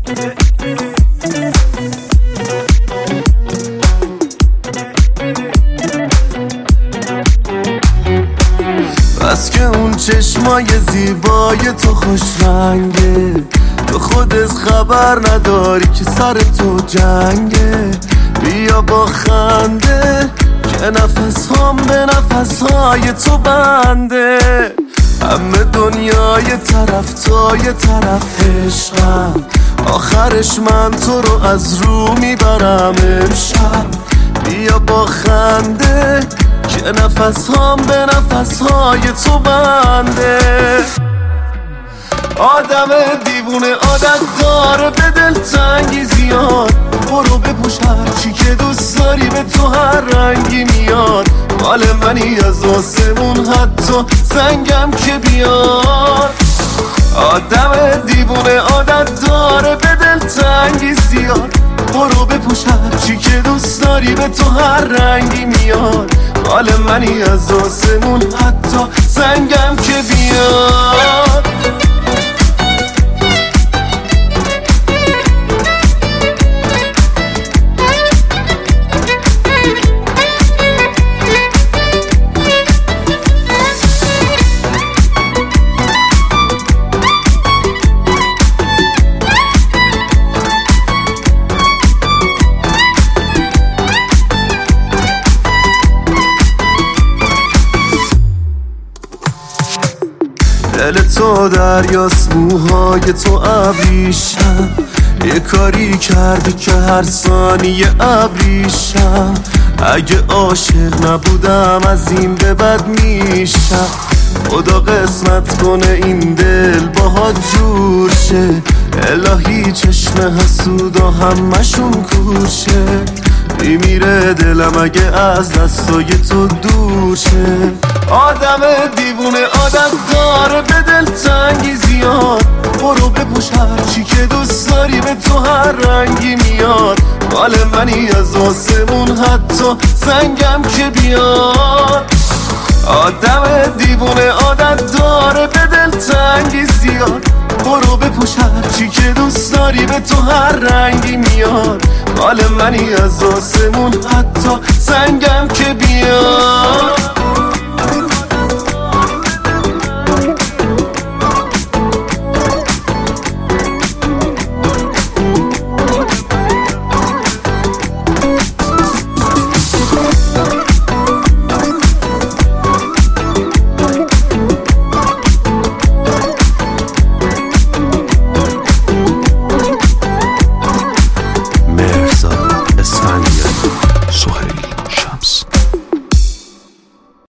بس که اون چشمای زیبای تو خوش رنگه، تو خودت خبر نداری که سر تو جنگه. بیا با خنده که نفس هم به نفس های تو بنده. همه دنیای طرف تا یه طرف عشقم، آخرش من تو رو از رو میبرم امشب. بیا با خنده که نفس هم به نفس های تو بنده. آدم دیوونه عادت داره به دلتنگی زیاد، برو بپوش هرچی که دوست داری به تو هر رنگی میاد. مال منی از آسمون حتی سنگم که بیاد. آدم دیوونه عادت داره به دلتنگی زیاد، برو بپوش هرچی که دوست داری به تو هر رنگی میاد. مال منی از آسمون حتی سنگم که بیاد. دل تو دریاست، موهای تو ابریشم. یه کاری کردی که هر ثانیه ابریشم. اگه عاشق نبودم از این به بد میشم. خدا قسمت کنه این دل باهات جور شه. الهی چشم حسودا همشون کورشه. میمیره دلم اگه از دستای تو دور شه. آدم دیوونه عادت داره به دلتنگی زیاد، برو بپوش هرچی که دوست داری به تو هر رنگی میاد. مال منی از آسمون حتی سنگم که بیاد. آدم دیوونه عادت داره به دلتنگی زیاد، برو بپوش هرچی که دوست داری به تو هر رنگی میاد. مال منی از آسمون حتی سنگم که بیاد.